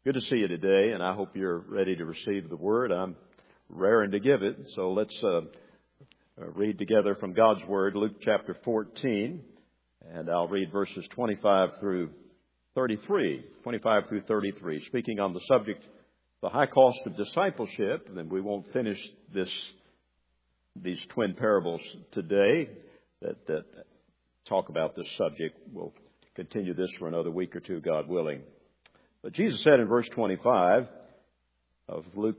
Good to see you today, and I hope you're ready to receive the Word. I'm raring to give it, so let's read together from God's Word, Luke chapter 14, and I'll read verses 25 through 33, speaking on the subject, the high cost of discipleship, and then we won't finish these twin parables today that talk about this subject. We'll continue this for another week or two, God willing. But Jesus said in verse 25 of Luke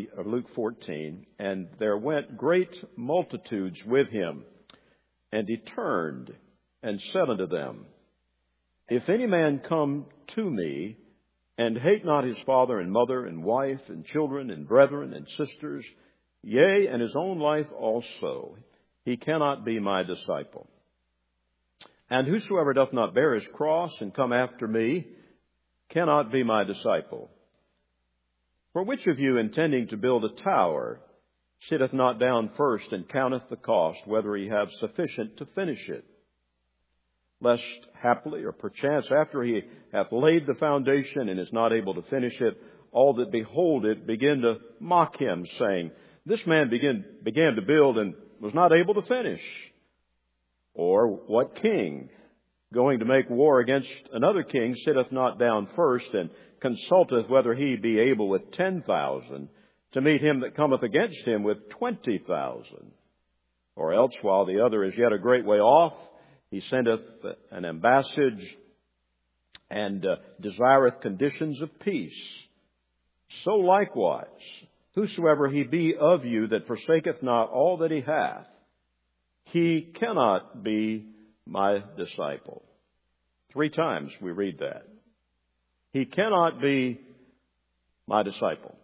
14, "And there went great multitudes with him, and he turned and said unto them, If any man come to me, and hate not his father and mother and wife and children and brethren and sisters, yea, and his own life also, he cannot be my disciple. And whosoever doth not bear his cross and come after me, cannot be my disciple. For which of you, intending to build a tower, sitteth not down first and counteth the cost, whether he have sufficient to finish it? Lest haply or perchance after he hath laid the foundation and is not able to finish it, all that behold it begin to mock him, saying, This man began to build and was not able to finish. Or what king, going to make war against another king, sitteth not down first and consulteth whether he be able with 10,000 to meet him that cometh against him with 20,000? Or else, while the other is yet a great way off, he sendeth an ambassage and desireth conditions of peace. So likewise, whosoever he be of you that forsaketh not all that he hath, he cannot be my disciple." 3 times we read that. He cannot be my disciple.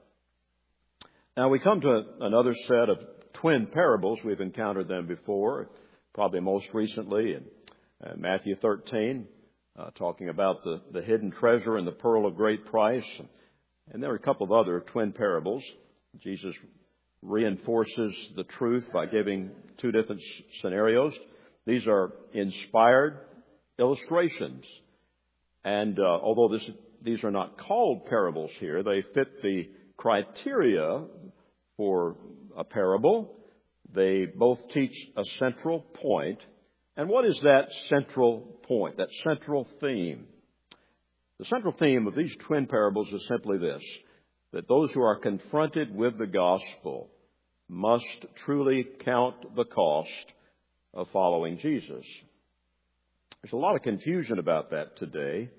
Now we come to another set of twin parables. We've encountered them before, probably most recently in Matthew 13, talking about the hidden treasure and the pearl of great price. And there are a couple of other twin parables. Jesus reinforces the truth by giving 2 different scenarios. These are inspired illustrations. And although these are not called parables here, they fit the criteria for a parable. They both teach a central point. And what is that central point, that central theme? The central theme of these twin parables is simply this, that those who are confronted with the gospel must truly count the cost of following Jesus. There's a lot of confusion about that today.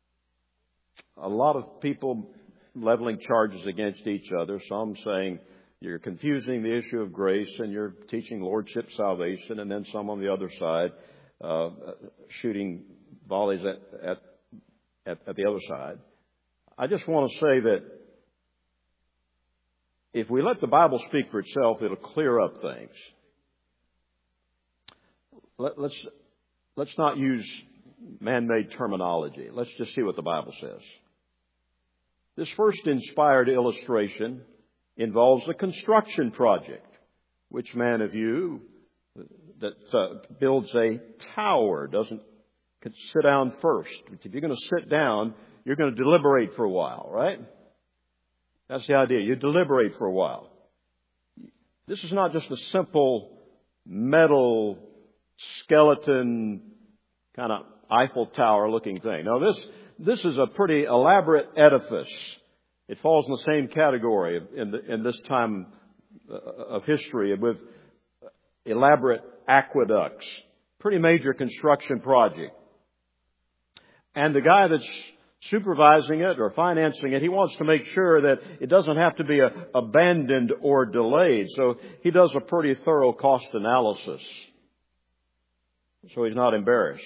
A lot of people leveling charges against each other, some saying you're confusing the issue of grace and you're teaching lordship salvation, and then some on the other side shooting volleys at the other side. I just want to say that if we let the Bible speak for itself, it'll clear up things. Let's not use man-made terminology. Let's just see what the Bible says. This first inspired illustration involves a construction project. Which man of you that builds a tower doesn't sit down first? If you're going to sit down, you're going to deliberate for a while, right? That's the idea. You deliberate for a while. This is not just a simple metal skeleton kind of Eiffel Tower looking thing. No, this is a pretty elaborate edifice. It falls in the same category in this time of history with elaborate aqueducts. Pretty major construction project. And the guy that's supervising it or financing it, he wants to make sure that it doesn't have to be abandoned or delayed. So he does a pretty thorough cost analysis, so he's not embarrassed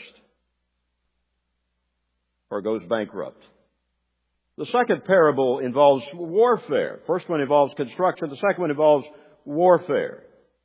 or goes bankrupt. The second parable involves warfare. First one involves construction. The second one involves warfare.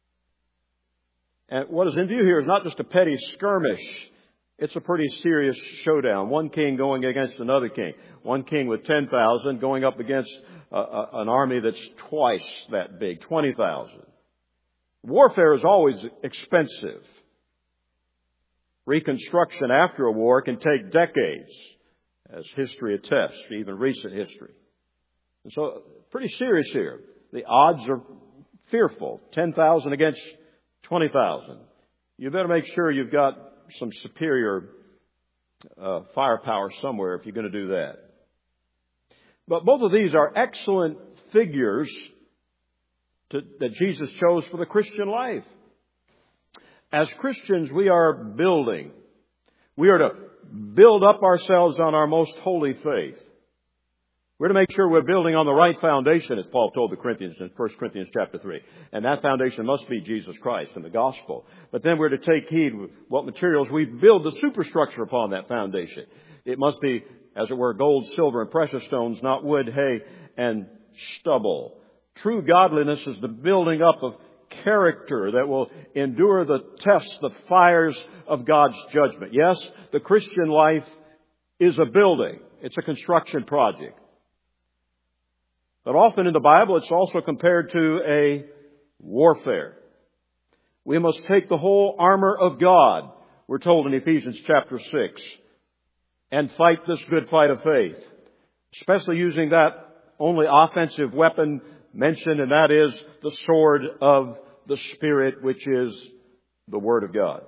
And what is in view here is not just a petty skirmish. It's a pretty serious showdown. One king going against another king. One king with 10,000 going up against an army that's twice that big, 20,000. Warfare is always expensive. Reconstruction after a war can take decades. as history attests, even recent history. And so, pretty serious here. The odds are fearful. 10,000 against 20,000. You better make sure you've got some superior firepower somewhere if you're going to do that. But both of these are excellent figures that Jesus chose for the Christian life. As Christians, we are building. We are to build up ourselves on our most holy faith. We're to make sure we're building on the right foundation, as Paul told the Corinthians in 1 Corinthians chapter 3. And that foundation must be Jesus Christ and the gospel. But then we're to take heed what materials we build the superstructure upon that foundation. It must be, as it were, gold, silver, and precious stones, not wood, hay, and stubble. True godliness is the building up of character that will endure the tests, the fires of God's judgment. Yes, the Christian life is a building. It's a construction project. But often in the Bible, it's also compared to a warfare. We must take the whole armor of God, we're told in Ephesians chapter 6, and fight this good fight of faith, especially using that only offensive weapon mentioned, and that is the sword of the Spirit, which is the Word of God.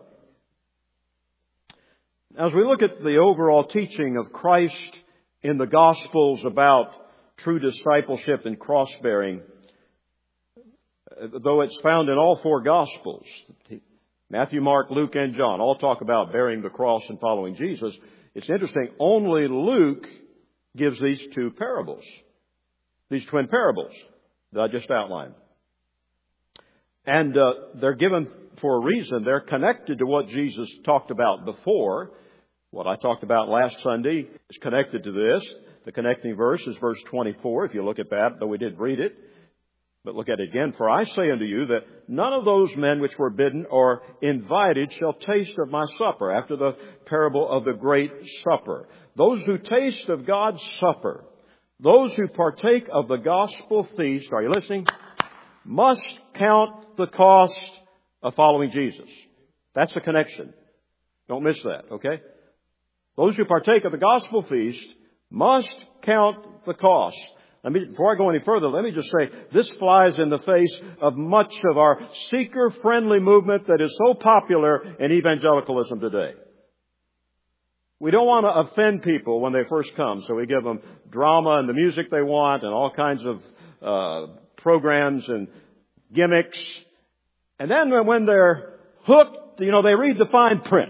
As we look at the overall teaching of Christ in the Gospels about true discipleship and cross-bearing, though it's found in all four Gospels, Matthew, Mark, Luke, and John, all talk about bearing the cross and following Jesus. It's interesting, only Luke gives these two parables, these twin parables that I just outlined. And they're given for a reason. They're connected to what Jesus talked about before. What I talked about last Sunday is connected to this. The connecting verse is verse 24, if you look at that, though we did read it. But look at it again. For I say unto you that none of those men which were bidden or invited shall taste of my supper, after the parable of the great supper. Those who taste of God's supper, those who partake of the gospel feast, are you listening? Must count the cost of following Jesus. That's the connection. Don't miss that, okay? Those who partake of the gospel feast must count the cost. Before I go any further, let me just say, this flies in the face of much of our seeker-friendly movement that is so popular in evangelicalism today. We don't want to offend people when they first come, so we give them drama and the music they want and all kinds of programs and gimmicks. And then when they're hooked, they read the fine print.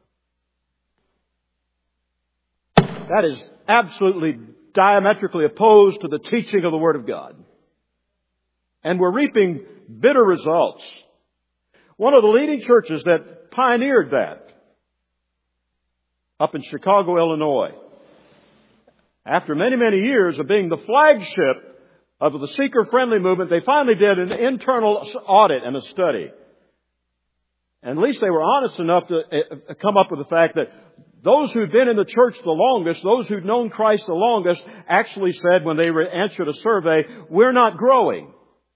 That is absolutely diametrically opposed to the teaching of the Word of God. And we're reaping bitter results. One of the leading churches that pioneered that, up in Chicago, Illinois, after many, many years of being the flagship of the seeker-friendly movement, they finally did an internal audit and a study. And at least they were honest enough to come up with the fact that those who'd been in the church the longest, those who'd known Christ the longest, actually said when they answered a survey, we're not growing.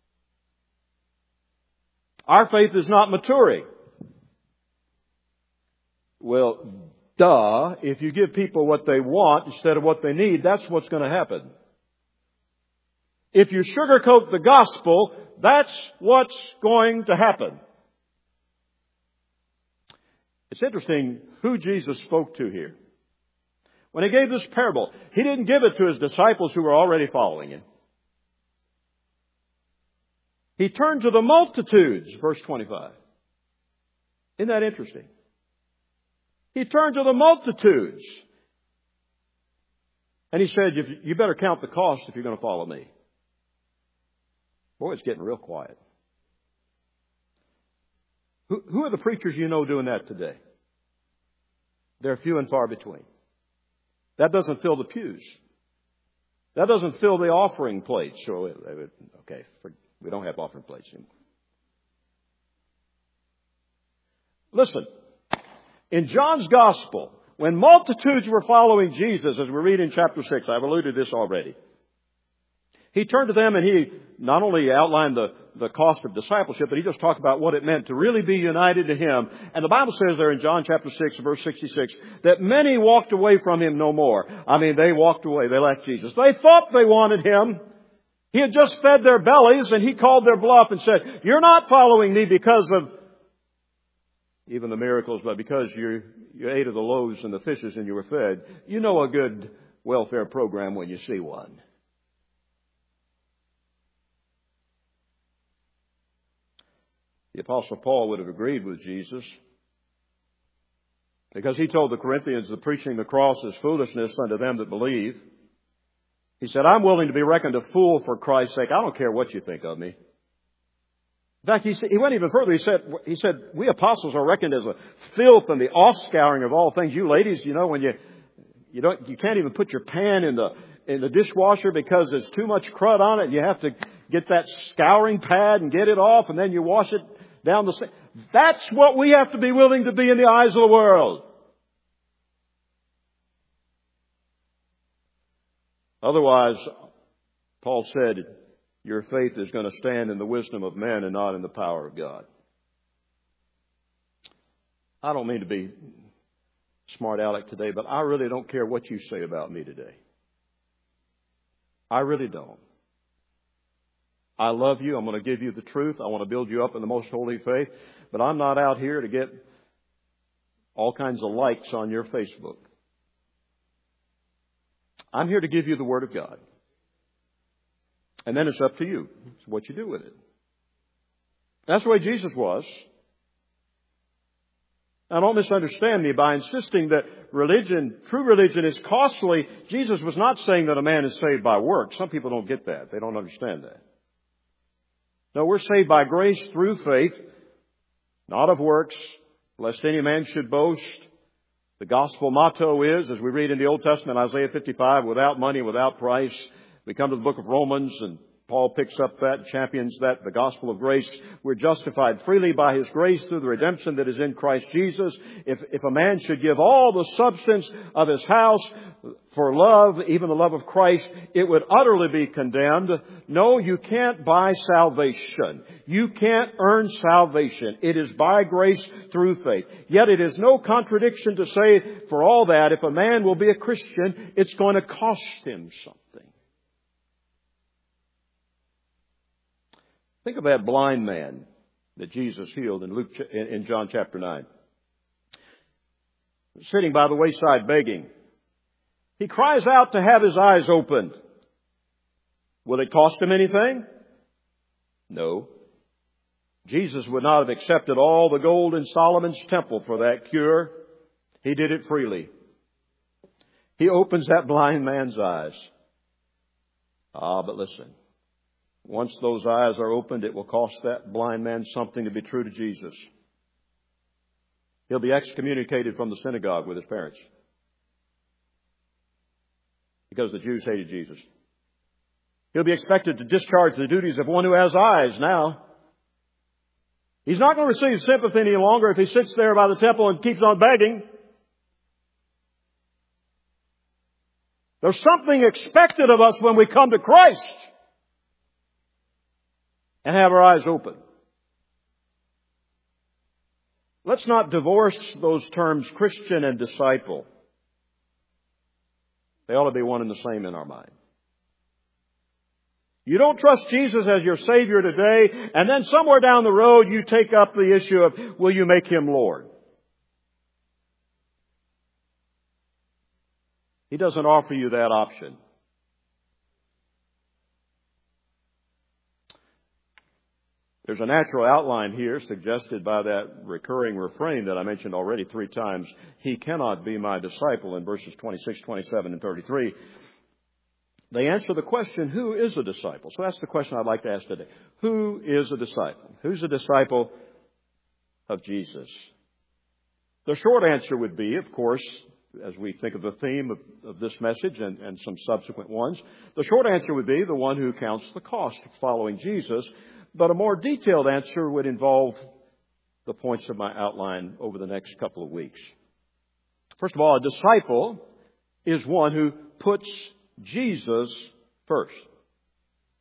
Our faith is not maturing. Well, duh, if you give people what they want instead of what they need, that's what's going to happen. If you sugarcoat the gospel, that's what's going to happen. It's interesting who Jesus spoke to here. When He gave this parable, He didn't give it to His disciples who were already following Him. He turned to the multitudes, verse 25. Isn't that interesting? He turned to the multitudes. And He said, you better count the cost if you're going to follow me. Boy, it's getting real quiet. Who are the preachers you know doing that today? They're few and far between. That doesn't fill the pews. That doesn't fill the offering plates. So, okay, we don't have offering plates anymore. Listen, in John's Gospel, when multitudes were following Jesus, as we read in chapter 6, I've alluded to this already, He turned to them and he not only outlined the cost of discipleship, but he just talked about what it meant to really be united to Him. And the Bible says there in John chapter 6, verse 66, that many walked away from Him no more. I mean, they walked away. They left Jesus. They thought they wanted Him. He had just fed their bellies and He called their bluff and said, "You're not following me because of even the miracles, but because you ate of the loaves and the fishes and you were fed. You know a good welfare program when you see one." The Apostle Paul would have agreed with Jesus, because he told the Corinthians that preaching the cross is foolishness unto them that believe. He said, "I'm willing to be reckoned a fool for Christ's sake. I don't care what you think of me." In fact, he went even further. He said, "We apostles are reckoned as a filth and the offscouring of all things." You ladies, you know, when you can't even put your pan in the dishwasher because there's too much crud on it, and you have to get that scouring pad and get it off, and then you wash it down the sink. That's what we have to be willing to be in the eyes of the world. Otherwise, Paul said, your faith is going to stand in the wisdom of men and not in the power of God. I don't mean to be smart aleck today, but I really don't care what you say about me today. I really don't. I love you. I'm going to give you the truth. I want to build you up in the most holy faith. But I'm not out here to get all kinds of likes on your Facebook. I'm here to give you the Word of God. And then it's up to you. It's what you do with it. That's the way Jesus was. Now, don't misunderstand me by insisting that true religion is costly. Jesus was not saying that a man is saved by works. Some people don't get that. They don't understand that. No, we're saved by grace through faith, not of works, lest any man should boast. The gospel motto is, as we read in the Old Testament, Isaiah 55, without money, without price. We come to the book of Romans, and Paul picks up that, champions that, the gospel of grace. We're justified freely by His grace through the redemption that is in Christ Jesus. If a man should give all the substance of his house for love, even the love of Christ, it would utterly be condemned. No, you can't buy salvation. You can't earn salvation. It is by grace through faith. Yet it is no contradiction to say, for all that, if a man will be a Christian, it's going to cost him something. Think of that blind man that Jesus healed in John chapter 9. Sitting by the wayside begging. He cries out to have his eyes opened. Will it cost him anything? No. Jesus would not have accepted all the gold in Solomon's temple for that cure. He did it freely. He opens that blind man's eyes. But listen. Once those eyes are opened, it will cost that blind man something to be true to Jesus. He'll be excommunicated from the synagogue with his parents. Because the Jews hated Jesus. He'll be expected to discharge the duties of one who has eyes now. He's not going to receive sympathy any longer if he sits there by the temple and keeps on begging. There's something expected of us when we come to Christ and have our eyes open. Let's not divorce those terms Christian and disciple. They ought to be one and the same in our mind. You don't trust Jesus as your Savior today, and then somewhere down the road you take up the issue of, will you make Him Lord? He doesn't offer you that option. There's a natural outline here suggested by that recurring refrain that I mentioned already 3 times. He cannot be my disciple in verses 26, 27, and 33. They answer the question, who is a disciple? So that's the question I'd like to ask today. Who is a disciple? Who's a disciple of Jesus? The short answer would be, of course, as we think of the theme of this message and some subsequent ones, the short answer would be the one who counts the cost of following Jesus. But a more detailed answer would involve the points of my outline over the next couple of weeks. First of all, a disciple is one who puts Jesus first.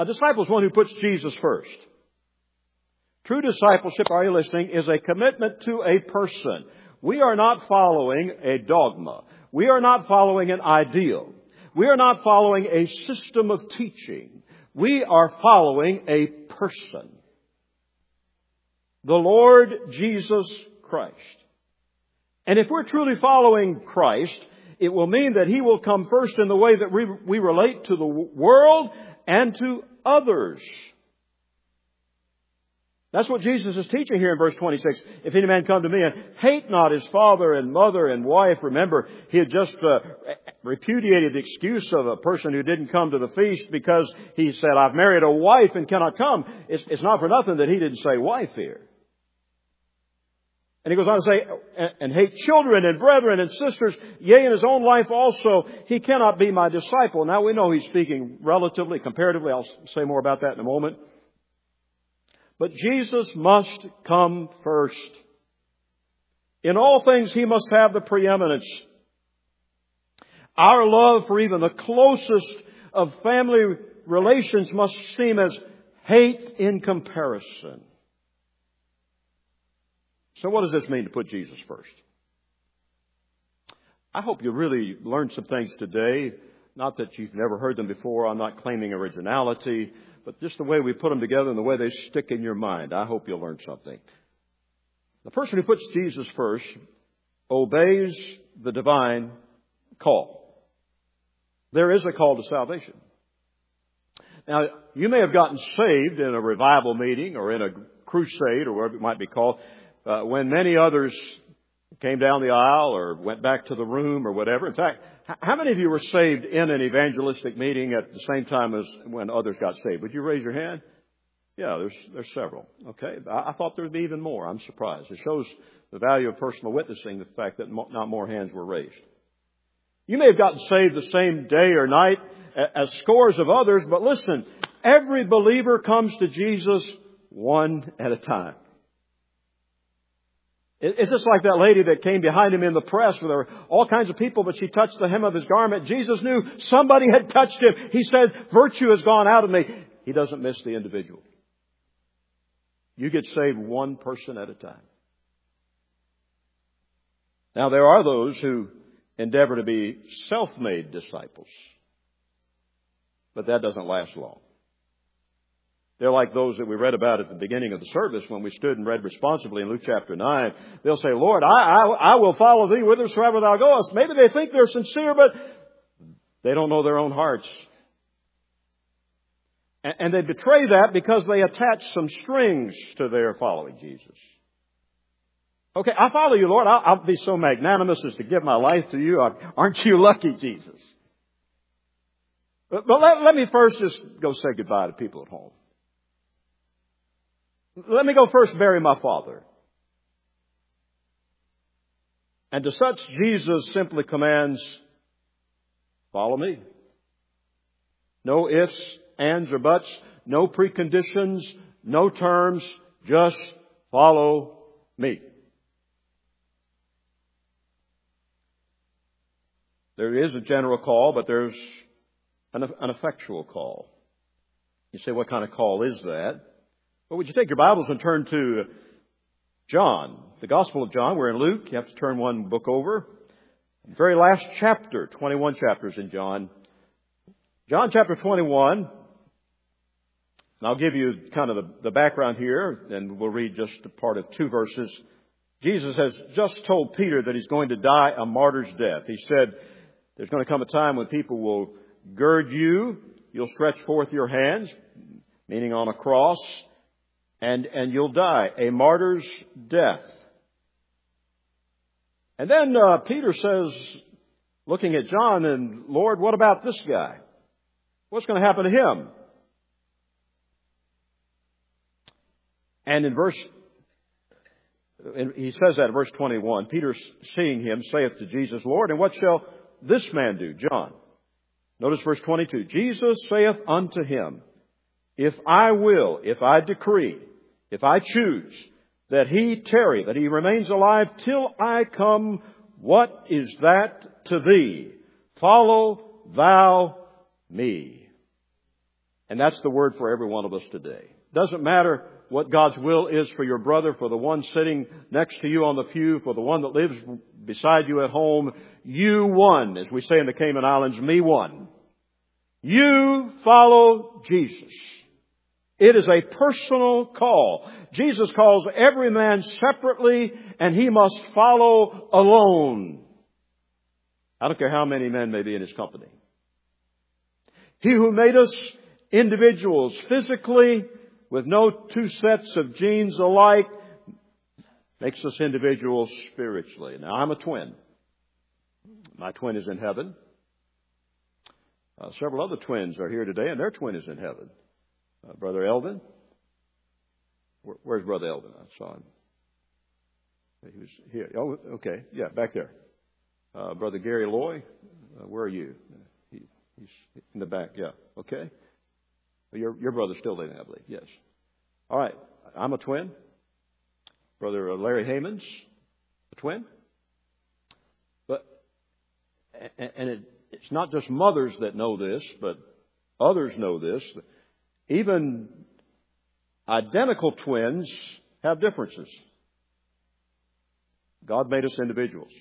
A disciple is one who puts Jesus first. True discipleship, are you listening, is a commitment to a person. We are not following a dogma. We are not following an ideal. We are not following a system of teaching. We are following a person. The Lord Jesus Christ. And if we're truly following Christ, it will mean that He will come first in the way that we relate to the world and to others. That's what Jesus is teaching here in verse 26. If any man come to me and hate not his father and mother and wife. Remember, he had just repudiated the excuse of a person who didn't come to the feast because he said, I've married a wife and cannot come. It's not for nothing that he didn't say wife here. And he goes on to say, and hate children and brethren and sisters, yea, in his own life also, he cannot be my disciple. Now we know he's speaking relatively, comparatively. I'll say more about that in a moment. But Jesus must come first. In all things, He must have the preeminence. Our love for even the closest of family relations must seem as hate in comparison. So what does this mean to put Jesus first? I hope you really learned some things today. Not that you've never heard them before. I'm not claiming originality. But just the way we put them together and the way they stick in your mind, I hope you'll learn something. The person who puts Jesus first obeys the divine call. There is a call to salvation. Now, you may have gotten saved in a revival meeting or in a crusade or whatever it might be called, when many others came down the aisle or went back to the room or whatever. In fact, how many of you were saved in an evangelistic meeting at the same time as when others got saved? Would you raise your hand? Yeah, there's several. Okay. I thought there would be even more. I'm surprised. It shows the value of personal witnessing, the fact that not more hands were raised. You may have gotten saved the same day or night as scores of others, but listen, every believer comes to Jesus one at a time. It's just like that lady that came behind Him in the press where there were all kinds of people, but she touched the hem of His garment. Jesus knew somebody had touched Him. He said, virtue has gone out of me. He doesn't miss the individual. You get saved one person at a time. Now, there are those who endeavor to be self-made disciples, but that doesn't last long. They're like those that we read about at the beginning of the service when we stood and read responsibly in Luke chapter 9. They'll say, Lord, I will follow Thee whithersoever Thou goest. Maybe they think they're sincere, but they don't know their own hearts. And they betray that because they attach some strings to their following Jesus. Okay, I follow You, Lord. I'll be so magnanimous as to give my life to You. Aren't You lucky, Jesus? But let me first just go say goodbye to people at home. Let me go first bury my father. And to such, Jesus simply commands, follow Me. No ifs, ands, or buts. No preconditions. No terms. Just follow Me. There is a general call, but there's an effectual call. You say, what kind of call is that? Well, would you take your Bibles and turn to John, the Gospel of John. We're in Luke. You have to turn one book over. The very last chapter, 21 chapters in John. John chapter 21. And I'll give you kind of the background here, and we'll read just a part of 2 verses. Jesus has just told Peter that He's going to die a martyr's death. He said, there's going to come a time when people will gird you. You'll stretch forth your hands, meaning on a cross. And you'll die a martyr's death. And then Peter says, looking at John, and Lord, what about this guy? What's going to happen to him? And he says that in verse 21. Peter, seeing him, saith to Jesus, Lord, and what shall this man do? John. Notice verse 22. Jesus saith unto him, if I will, if I decree, if I choose that he tarry, that he remains alive till I come, what is that to thee? Follow thou me. And that's the word for every one of us today. Doesn't matter what God's will is for your brother, for the one sitting next to you on the pew, for the one that lives beside you at home. You won, as we say in the Cayman Islands, me one. You follow Jesus. It is a personal call. Jesus calls every man separately, and he must follow alone. I don't care how many men may be in his company. He who made us individuals physically with no two sets of genes alike makes us individuals spiritually. Now, I'm a twin. My twin is in heaven. Several other twins are here today, and their twin is in heaven. Brother Eldon. Where's Brother Eldon? I saw him. He was here. Oh, okay. Yeah, back there. Brother Gary Loy. Where are you? He's in the back. Yeah. Okay. Your brother's still living, I believe. Yes. All right. I'm a twin. Brother Larry Haymans, a twin. But it's not just mothers that know this, but others know this. Even identical twins have differences. God made us individuals.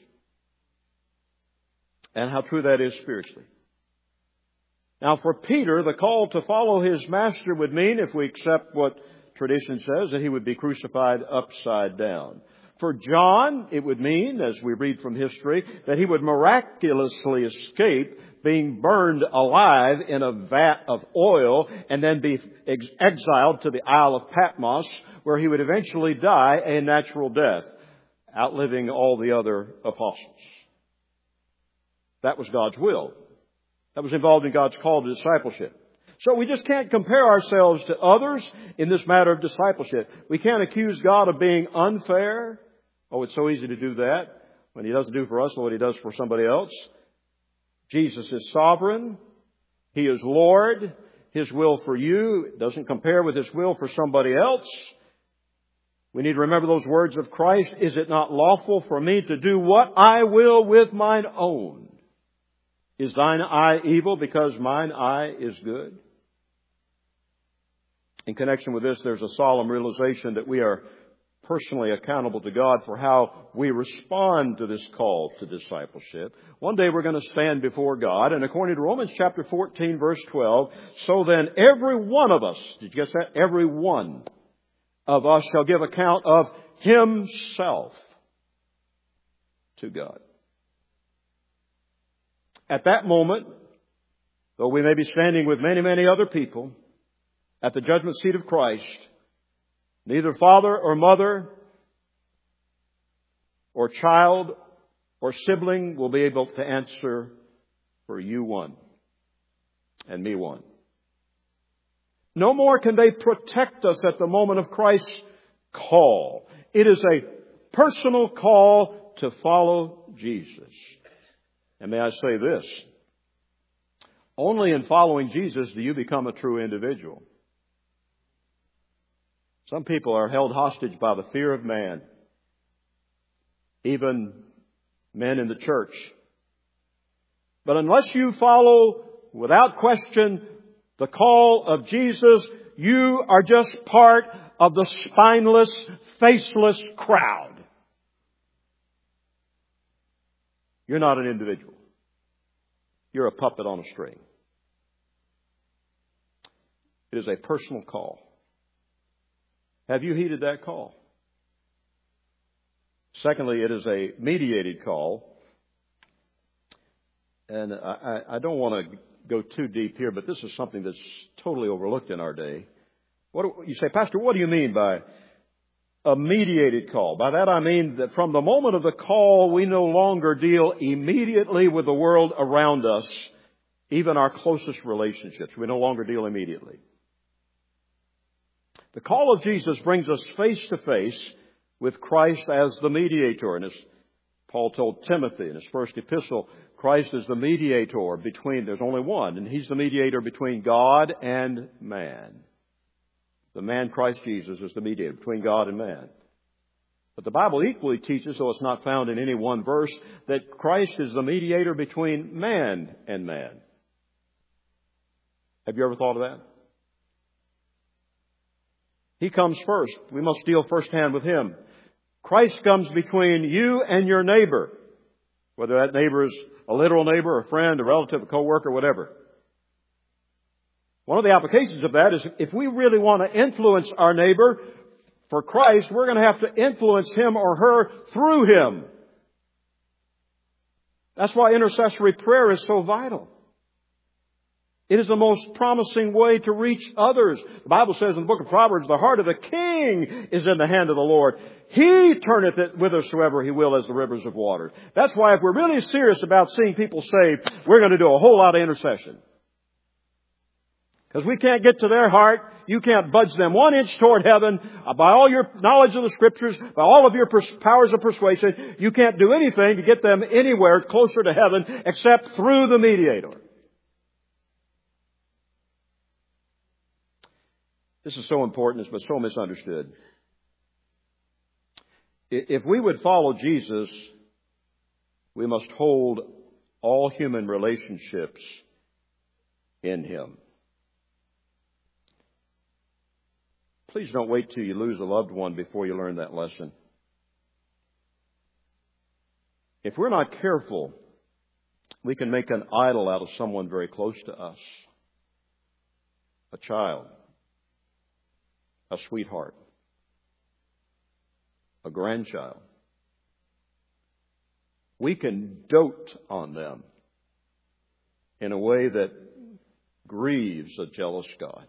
And how true that is spiritually. Now, for Peter, the call to follow his master would mean, if we accept what tradition says, that he would be crucified upside down. For John, it would mean, as we read from history, that he would miraculously escape being burned alive in a vat of oil and then be exiled to the Isle of Patmos, where he would eventually die a natural death, outliving all the other apostles. That was God's will. That was involved in God's call to discipleship. So we just can't compare ourselves to others in this matter of discipleship. We can't accuse God of being unfair. Oh, it's so easy to do that when He doesn't do for us what He does for somebody else. Jesus is sovereign. He is Lord. His will for you doesn't compare with His will for somebody else. We need to remember those words of Christ. Is it not lawful for me to do what I will with mine own? Is thine eye evil because mine eye is good? In connection with this, there's a solemn realization that we are personally accountable to God for how we respond to this call to discipleship. One day we're going to stand before God, and according to Romans chapter 14, verse 12, so then every one of us, did you guess that? Every one of us shall give account of himself to God. At that moment, though we may be standing with many, many other people at the judgment seat of Christ, neither father or mother or child or sibling will be able to answer for you one and me one. No more can they protect us at the moment of Christ's call. It is a personal call to follow Jesus. And may I say this, only in following Jesus do you become a true individual. Some people are held hostage by the fear of man, even men in the church. But unless you follow, without question, the call of Jesus, you are just part of the spineless, faceless crowd. You're not an individual. You're a puppet on a string. It is a personal call. Have you heeded that call? Secondly, it is a mediated call. And I don't want to go too deep here, but this is something that's totally overlooked in our day. You say, Pastor, what do you mean by a mediated call? By that I mean that from the moment of the call, we no longer deal immediately with the world around us, even our closest relationships. We no longer deal immediately. The call of Jesus brings us face to face with Christ as the mediator. And as Paul told Timothy in his first epistle, Christ is the mediator between, there's only one, and He's the mediator between God and man. The man Christ Jesus is the mediator between God and man. But the Bible equally teaches, though it's not found in any one verse, that Christ is the mediator between man and man. Have you ever thought of that? He comes first. We must deal firsthand with Him. Christ comes between you and your neighbor, whether that neighbor is a literal neighbor, a friend, a relative, a co-worker, whatever. One of the applications of that is if we really want to influence our neighbor for Christ, we're going to have to influence him or her through him. That's why intercessory prayer is so vital. It is the most promising way to reach others. The Bible says in the book of Proverbs, the heart of the king is in the hand of the Lord. He turneth it whithersoever He will as the rivers of water. That's why if we're really serious about seeing people saved, we're going to do a whole lot of intercession. Because we can't get to their heart. You can't budge them 1 inch toward heaven by all your knowledge of the Scriptures, by all of your powers of persuasion. You can't do anything to get them anywhere closer to heaven except through the mediator. This is so important, but so misunderstood. If we would follow Jesus, we must hold all human relationships in Him. Please don't wait till you lose a loved one before you learn that lesson. If we're not careful, we can make an idol out of someone very close to us. A child. A sweetheart. A grandchild. We can dote on them in a way that grieves a jealous God.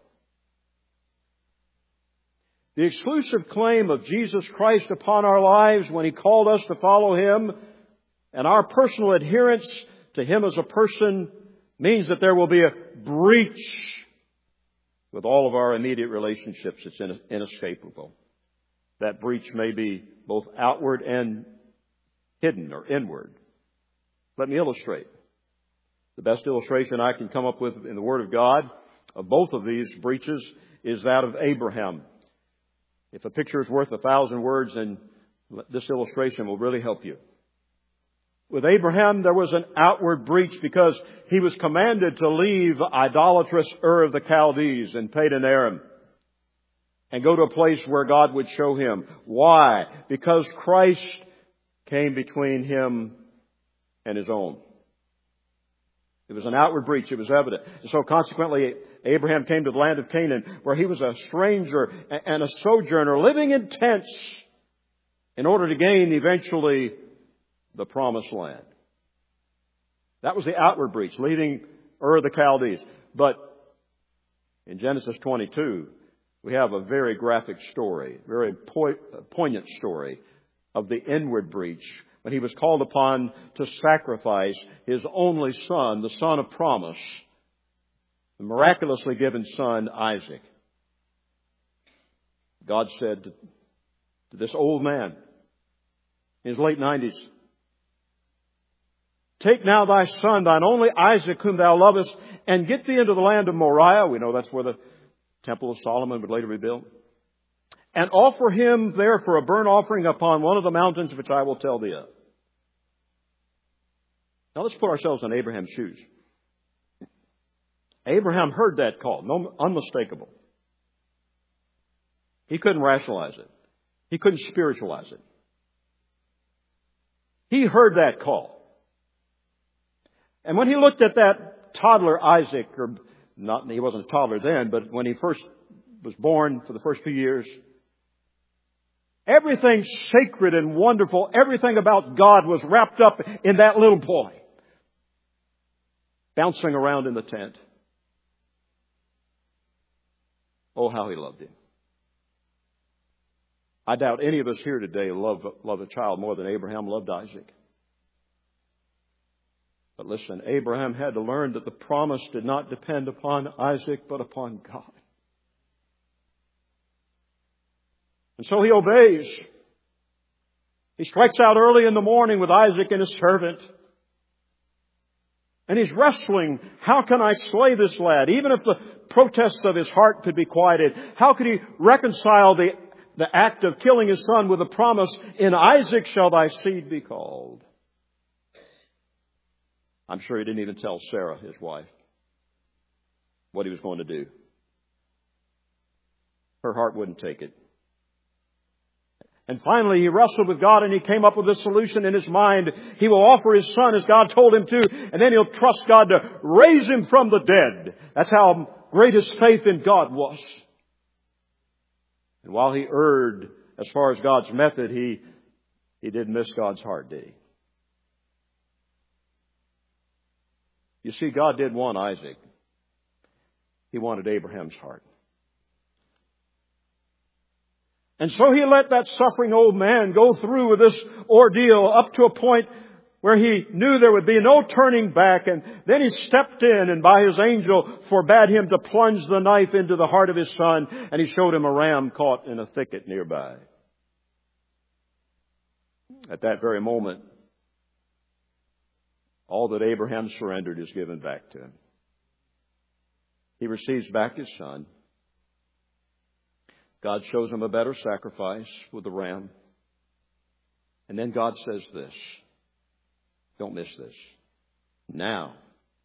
The exclusive claim of Jesus Christ upon our lives when He called us to follow Him and our personal adherence to Him as a person means that there will be a breach with all of our immediate relationships. It's inescapable. That breach may be both outward and hidden or inward. Let me illustrate. The best illustration I can come up with in the Word of God of both of these breaches is that of Abraham. If a picture is worth 1,000 words, then this illustration will really help you. With Abraham, there was an outward breach because he was commanded to leave idolatrous Ur of the Chaldees in Padan Aram and go to a place where God would show him. Why? Because Christ came between him and his own. It was an outward breach. It was evident. And so consequently, Abraham came to the land of Canaan where he was a stranger and a sojourner living in tents in order to gain eventually the promised land. That was the outward breach, leaving Ur of the Chaldees. But in Genesis 22, we have a very graphic story, very poignant story of the inward breach when he was called upon to sacrifice his only son, the son of promise, the miraculously given son, Isaac. God said to this old man in his late 90s, "Take now thy son, thine only Isaac, whom thou lovest, and get thee into the land of Moriah." We know that's where the Temple of Solomon would later be built. "And offer him there for a burnt offering upon one of the mountains which I will tell thee of." Now let's put ourselves in Abraham's shoes. Abraham heard that call, unmistakable. He couldn't rationalize it. He couldn't spiritualize it. He heard that call. And when he looked at that toddler Isaac, or not, he wasn't a toddler then, but when he first was born for the first few years, everything sacred and wonderful, everything about God was wrapped up in that little boy, bouncing around in the tent. Oh, how he loved him. I doubt any of us here today love a child more than Abraham loved Isaac. But listen, Abraham had to learn that the promise did not depend upon Isaac, but upon God. And so he obeys. He strikes out early in the morning with Isaac and his servant. And he's wrestling, how can I slay this lad? Even if the protests of his heart could be quieted, how could he reconcile the act of killing his son with the promise, "In Isaac shall thy seed be called"? I'm sure he didn't even tell Sarah, his wife, what he was going to do. Her heart wouldn't take it. And finally, he wrestled with God and he came up with a solution in his mind. He will offer his son as God told him to, and then he'll trust God to raise him from the dead. That's how great his faith in God was. And while he erred as far as God's method, he didn't miss God's heart, did he? You see, God did want Isaac. He wanted Abraham's heart. And so he let that suffering old man go through with this ordeal up to a point where he knew there would be no turning back. And then he stepped in and by his angel forbade him to plunge the knife into the heart of his son. And he showed him a ram caught in a thicket nearby. At that very moment, all that Abraham surrendered is given back to him. He receives back his son. God shows him a better sacrifice with the ram. And then God says this. Don't miss this. Now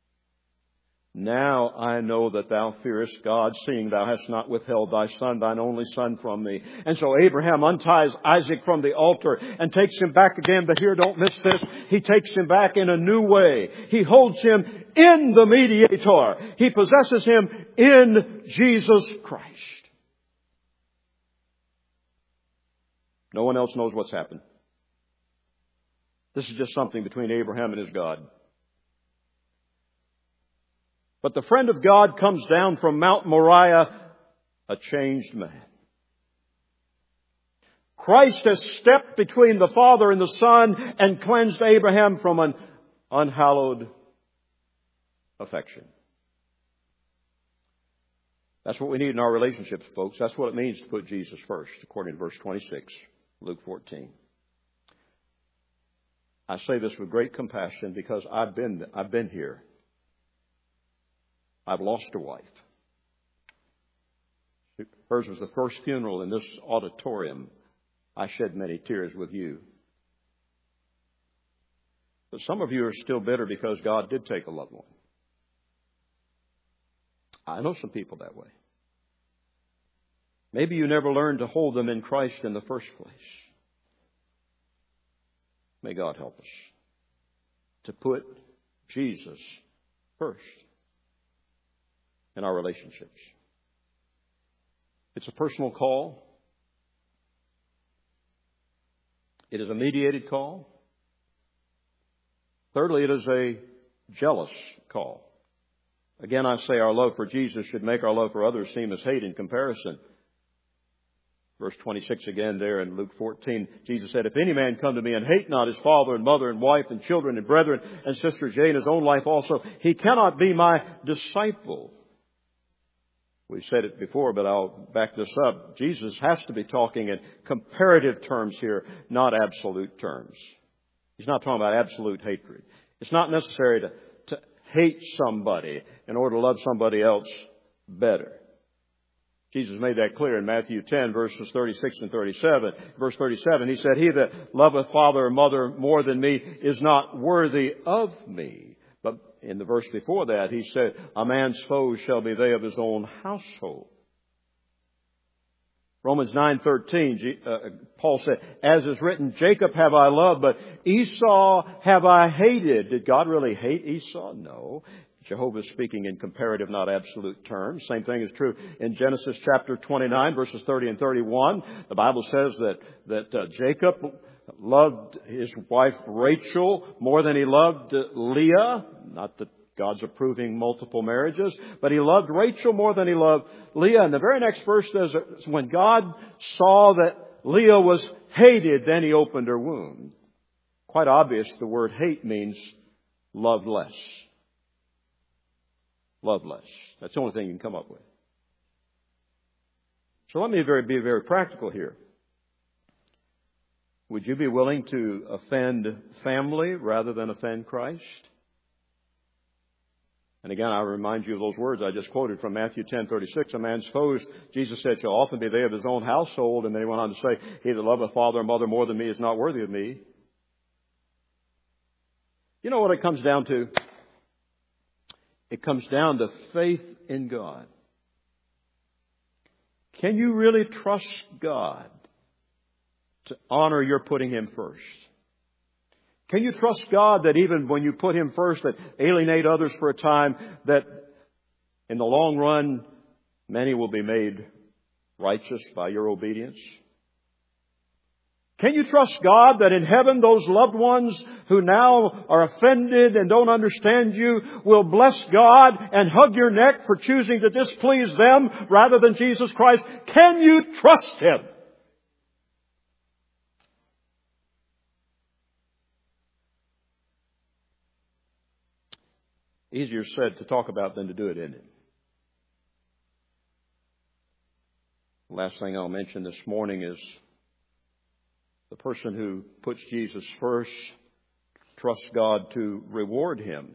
I know that thou fearest God, seeing thou hast not withheld thy son, thine only son, from me. And so Abraham unties Isaac from the altar and takes him back again. But here, don't miss this. He takes him back in a new way. He holds him in the mediator. He possesses him in Jesus Christ. No one else knows what's happened. This is just something between Abraham and his God. But the friend of God comes down from Mount Moriah a changed man. Christ has stepped between the Father and the Son and cleansed Abraham from an unhallowed affection. That's what we need in our relationships, folks. That's what it means to put Jesus first, according to verse 26, Luke 14. I say this with great compassion because I've been here. I've lost a wife. Hers was the first funeral in this auditorium. I shed many tears with you. But some of you are still bitter because God did take a loved one. I know some people that way. Maybe you never learned to hold them in Christ in the first place. May God help us to put Jesus first in our relationships. It's a personal call. It is a mediated call. Thirdly, it is a jealous call. Again, I say our love for Jesus should make our love for others seem as hate in comparison. Verse 26 again there in Luke 14, Jesus said, if any man come to me and hate not his father and mother and wife and children and brethren and sisters, yea, and his own life also, he cannot be my disciple. We've said it before, but I'll back this up. Jesus has to be talking in comparative terms here, not absolute terms. He's not talking about absolute hatred. It's not necessary to hate somebody in order to love somebody else better. Jesus made that clear in Matthew 10, verses 36 and 37. Verse 37, he said, he that loveth father or mother more than me is not worthy of me. But in the verse before that, he said, a man's foes shall be they of his own household. Romans 9:13, Paul said, as is written, Jacob have I loved, but Esau have I hated. Did God really hate Esau? No. Jehovah is speaking in comparative, not absolute terms. Same thing is true in Genesis chapter 29, verses 30 and 31. The Bible says that Jacob loved his wife Rachel more than he loved Leah. Not that God's approving multiple marriages, but he loved Rachel more than he loved Leah. And the very next verse says, when God saw that Leah was hated, then he opened her womb. Quite obvious, the word hate means love less. Love less. That's the only thing you can come up with. So let me be very practical here. Would you be willing to offend family rather than offend Christ? And again, I remind you of those words I just quoted from Matthew 10:36. A man's foes, Jesus said, shall often be they of his own household. And then he went on to say, he that loveth father or mother more than me is not worthy of me. You know what it comes down to? It comes down to faith in God. Can you really trust God to honor your putting Him first? Can you trust God that even when you put Him first, that alienate others for a time, that in the long run, many will be made righteous by your obedience? Can you trust God that in heaven those loved ones who now are offended and don't understand you will bless God and hug your neck for choosing to displease them rather than Jesus Christ? Can you trust Him? Easier said to talk about than to do it, isn't it? Last thing I'll mention this morning is the person who puts Jesus first trusts God to reward him.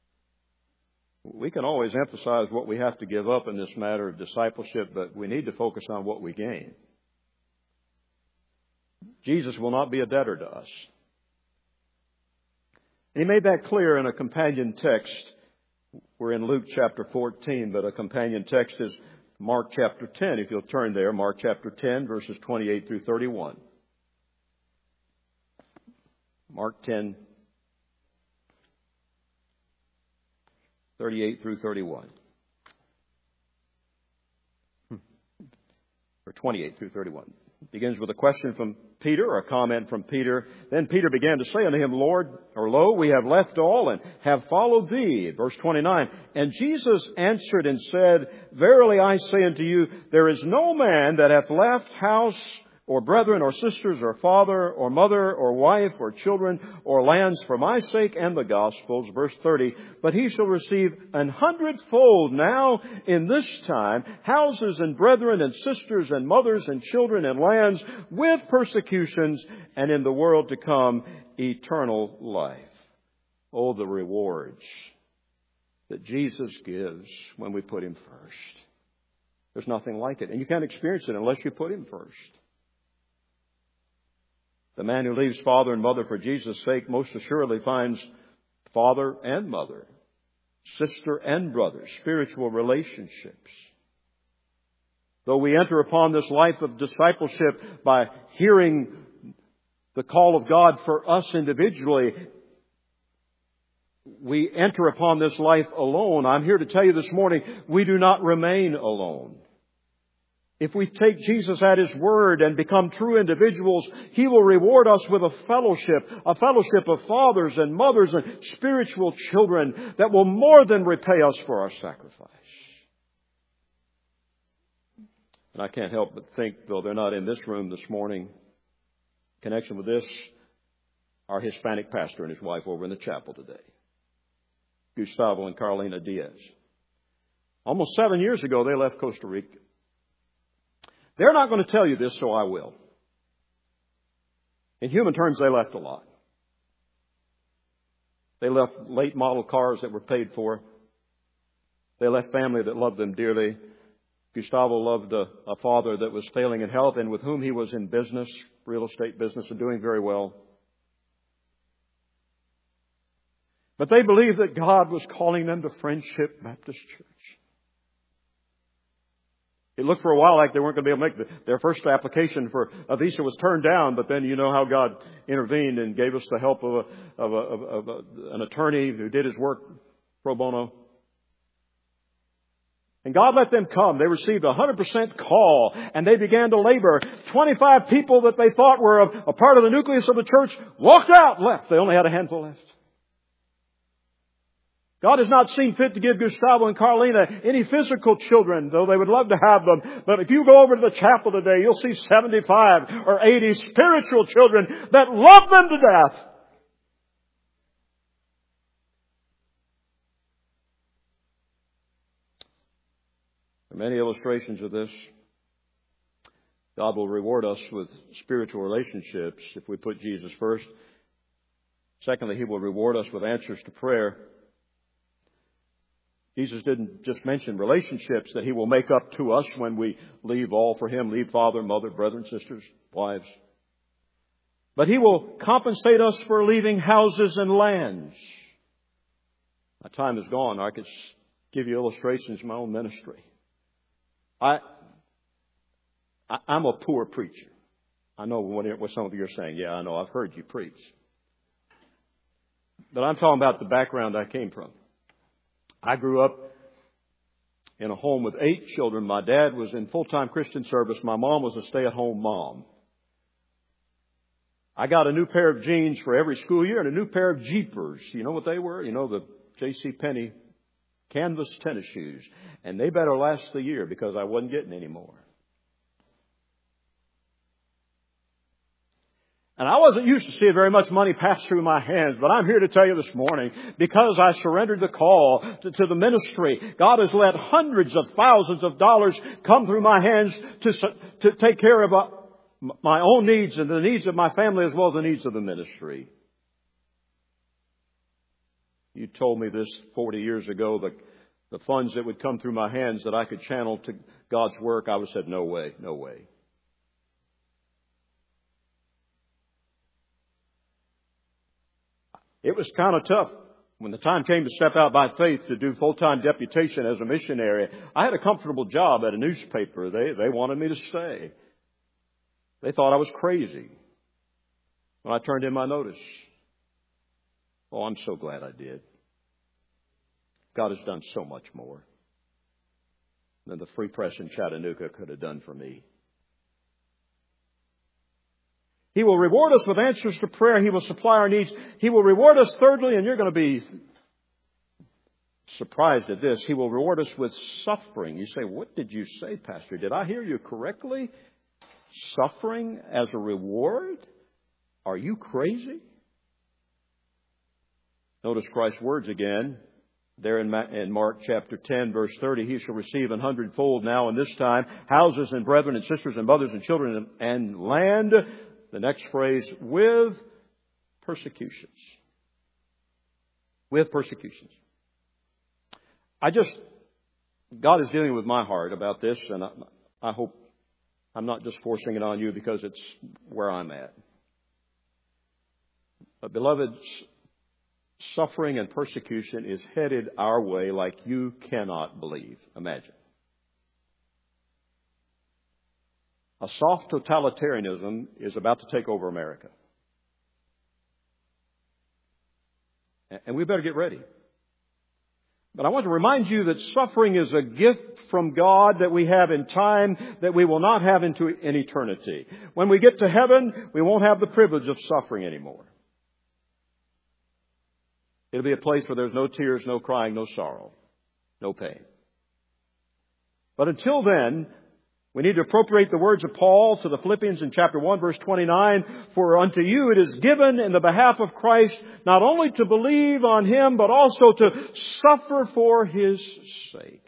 We can always emphasize what we have to give up in this matter of discipleship, but we need to focus on what we gain. Jesus will not be a debtor to us. And He made that clear in a companion text. We're in Luke chapter 14, but a companion text is Mark chapter 10. If you'll turn there, Mark chapter 10, verses 28 through 31. Mark 10, 38 through 31. Or 28 through 31. It begins with a question from Peter, or a comment from Peter. Then Peter began to say unto Him, Lord, or lo, we have left all and have followed Thee. Verse 29. And Jesus answered and said, Verily I say unto you, there is no man that hath left house or brethren, or sisters, or father, or mother, or wife, or children, or lands for my sake and the gospel's. Verse 30, but he shall receive 100-fold now in this time, houses and brethren and sisters and mothers and children and lands with persecutions, and in the world to come eternal life. Oh, the rewards that Jesus gives when we put Him first. There's nothing like it. And you can't experience it unless you put Him first. The man who leaves father and mother for Jesus' sake most assuredly finds father and mother, sister and brother, spiritual relationships. Though we enter upon this life of discipleship by hearing the call of God for us individually, we enter upon this life alone. I'm here to tell you this morning, we do not remain alone. If we take Jesus at His word and become true individuals, He will reward us with a fellowship of fathers and mothers and spiritual children that will more than repay us for our sacrifice. And I can't help but think, though they're not in this room this morning, in connection with this, our Hispanic pastor and his wife over in the chapel today, Gustavo and Carlina Diaz. Almost 7 years ago, they left Costa Rica. They're not going to tell you this, so I will. In human terms, they left a lot. They left late model cars that were paid for. They left family that loved them dearly. Gustavo loved a father that was failing in health and with whom he was in business, real estate business, and doing very well. But they believed that God was calling them to Friendship Baptist Church. It looked for a while like they weren't going to be able to make their first application for a visa was turned down, but then you know how God intervened and gave us the help of an attorney who did his work pro bono. And God let them come. They received a 100% call, and they began to labor. 25 people that they thought were a part of the nucleus of the church walked out, left. They only had a handful left. God has not seen fit to give Gustavo and Carlina any physical children, though they would love to have them. But if you go over to the chapel today, you'll see 75 or 80 spiritual children that love them to death. There are many illustrations of this. God will reward us with spiritual relationships if we put Jesus first. Secondly, He will reward us with answers to prayer. Jesus didn't just mention relationships that He will make up to us when we leave all for Him, leave father, mother, brethren, sisters, wives. But He will compensate us for leaving houses and lands. My time is gone. I could give you illustrations of my own ministry. I'm a poor preacher. I know what some of you are saying. Yeah, I know. I've heard you preach. But I'm talking about the background I came from. I grew up in a home with 8 children. My dad was in full-time Christian service. My mom was a stay-at-home mom. I got a new pair of jeans for every school year and a new pair of Jeepers. You know what they were? You know, the J.C. Penney canvas tennis shoes. And they better last the year because I wasn't getting any more. And I wasn't used to seeing very much money pass through my hands, but I'm here to tell you this morning, because I surrendered the call to the ministry, God has let hundreds of thousands of dollars come through my hands to take care of my own needs and the needs of my family as well as the needs of the ministry. You told me this 40 years ago, the funds that would come through my hands that I could channel to God's work, I would have said, no way, no way. It was kind of tough. When the time came to step out by faith to do full-time deputation as a missionary, I had a comfortable job at a newspaper. They wanted me to stay. They thought I was crazy when I turned in my notice. Oh, I'm so glad I did. God has done so much more than the Free Press in Chattanooga could have done for me. He will reward us with answers to prayer. He will supply our needs. He will reward us, thirdly, and you're going to be surprised at this, He will reward us with suffering. You say, what did you say, Pastor? Did I hear you correctly? Suffering as a reward? Are you crazy? Notice Christ's words again. There in Mark chapter 10, verse 30, He shall receive 100-fold now in this time, houses and brethren and sisters and mothers and children and land. The next phrase, with persecutions. With persecutions. God is dealing with my heart about this, and I hope I'm not just forcing it on you because it's where I'm at. But beloved, suffering and persecution is headed our way like you cannot believe. Imagine. A soft totalitarianism is about to take over America. And we better get ready. But I want to remind you that suffering is a gift from God that we have in time that we will not have in eternity. When we get to heaven, we won't have the privilege of suffering anymore. It'll be a place where there's no tears, no crying, no sorrow, no pain. But until then, we need to appropriate the words of Paul to the Philippians in chapter 1, verse 29. For unto you it is given in the behalf of Christ not only to believe on Him, but also to suffer for His sake.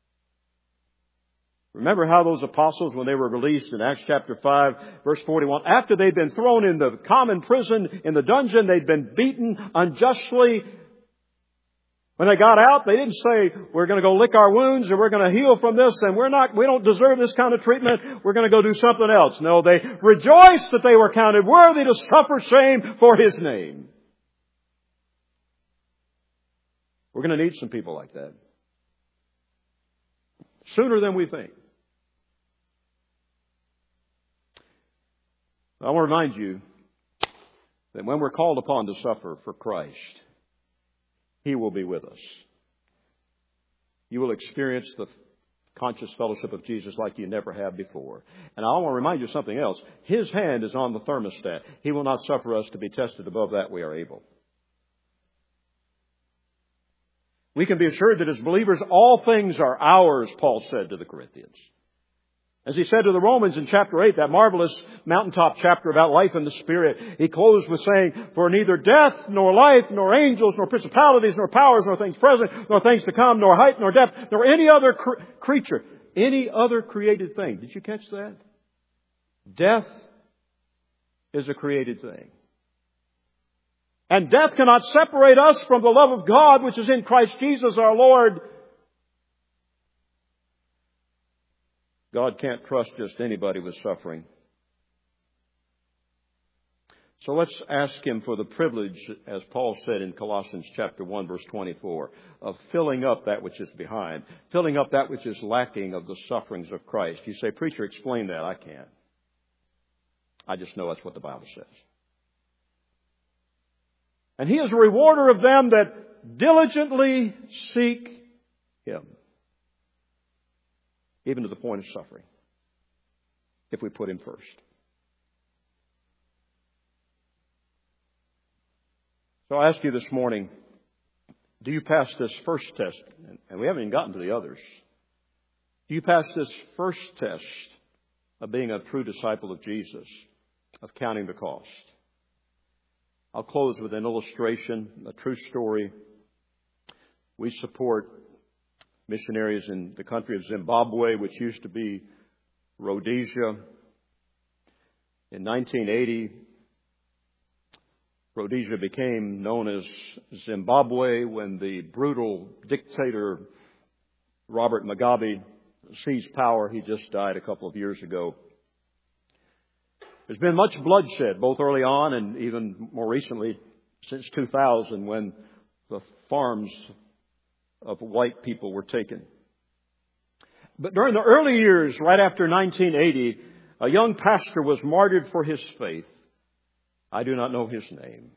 Remember how those apostles, when they were released in Acts chapter 5, verse 41, after they'd been thrown in the common prison, in the dungeon, they'd been beaten unjustly. When they got out, they didn't say, we're going to go lick our wounds and we're going to heal from this and we don't deserve this kind of treatment. We're going to go do something else. No, they rejoiced that they were counted worthy to suffer shame for His name. We're going to need some people like that. Sooner than we think. I want to remind you that when we're called upon to suffer for Christ, He will be with us. You will experience the conscious fellowship of Jesus like you never have before. And I want to remind you of something else. His hand is on the thermostat. He will not suffer us to be tested above that we are able. We can be assured that as believers, all things are ours, Paul said to the Corinthians. As he said to the Romans in chapter 8, that marvelous mountaintop chapter about life in the Spirit, he closed with saying, for neither death, nor life, nor angels, nor principalities, nor powers, nor things present, nor things to come, nor height, nor depth, nor any other creature, any other created thing. Did you catch that? Death is a created thing. And death cannot separate us from the love of God which is in Christ Jesus our Lord. God can't trust just anybody with suffering. So let's ask Him for the privilege, as Paul said in Colossians chapter 1, verse 24, of filling up that which is behind, filling up that which is lacking of the sufferings of Christ. You say, preacher, explain that. I can't. I just know that's what the Bible says. And He is a rewarder of them that diligently seek Him, even to the point of suffering, if we put Him first. So I ask you this morning, do you pass this first test? And we haven't even gotten to the others. Do you pass this first test of being a true disciple of Jesus, of counting the cost? I'll close with an illustration, a true story. We support missionaries in the country of Zimbabwe, which used to be Rhodesia. In 1980, Rhodesia became known as Zimbabwe when the brutal dictator Robert Mugabe seized power. He just died a couple of years ago. There's been much bloodshed, both early on and even more recently, since 2000, when the farms of white people were taken. But during the early years, right after 1980, a young pastor was martyred for his faith. I do not know his name.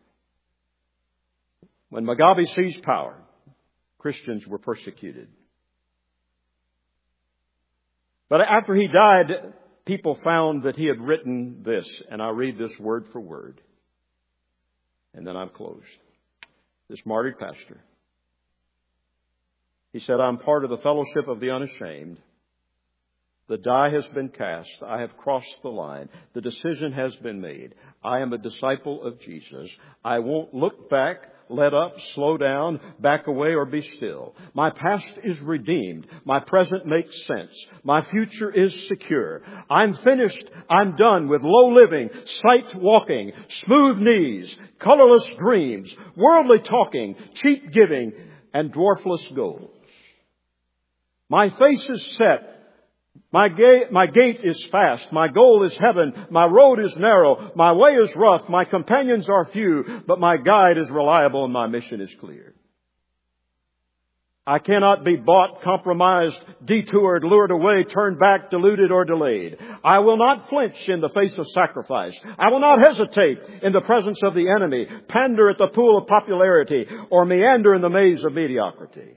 When Mugabe seized power, Christians were persecuted. But after he died, people found that he had written this, and I'll read this word for word. And then I'm closed. This martyred pastor. He said, I'm part of the fellowship of the unashamed. The die has been cast. I have crossed the line. The decision has been made. I am a disciple of Jesus. I won't look back, let up, slow down, back away, or be still. My past is redeemed. My present makes sense. My future is secure. I'm finished. I'm done with low living, sight walking, smooth knees, colorless dreams, worldly talking, cheap giving, and dwarfless goals. My face is set. My gait is fast. My goal is heaven. My road is narrow. My way is rough. My companions are few. But my guide is reliable and my mission is clear. I cannot be bought, compromised, detoured, lured away, turned back, deluded, or delayed. I will not flinch in the face of sacrifice. I will not hesitate in the presence of the enemy, pander at the pool of popularity, or meander in the maze of mediocrity.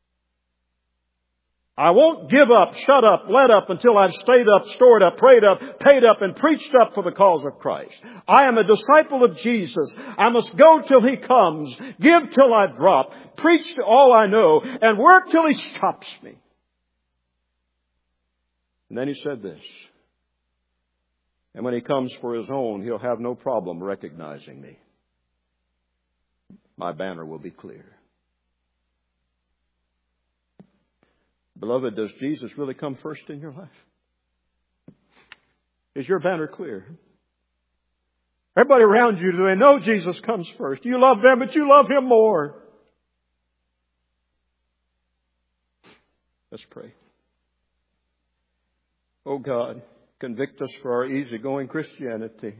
I won't give up, shut up, let up until I've stayed up, stored up, prayed up, paid up, and preached up for the cause of Christ. I am a disciple of Jesus. I must go till He comes, give till I drop, preach to all I know, and work till He stops me. And then he said this, and when He comes for His own, He'll have no problem recognizing me. My banner will be clear. Beloved, does Jesus really come first in your life? Is your banner clear? Everybody around you, do they know Jesus comes first? You love them, but you love Him more. Let's pray. Oh God, convict us for our easygoing Christianity.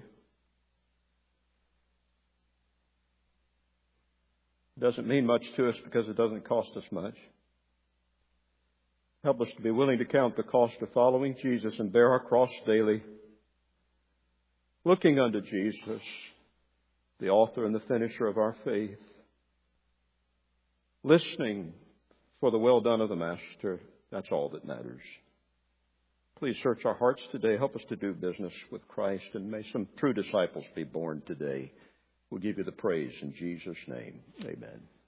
It doesn't mean much to us because it doesn't cost us much. Help us to be willing to count the cost of following Jesus and bear our cross daily, looking unto Jesus, the author and the finisher of our faith, listening for the well done of the Master. That's all that matters. Please search our hearts today. Help us to do business with Christ, and may some true disciples be born today. We'll give You the praise in Jesus' name. Amen.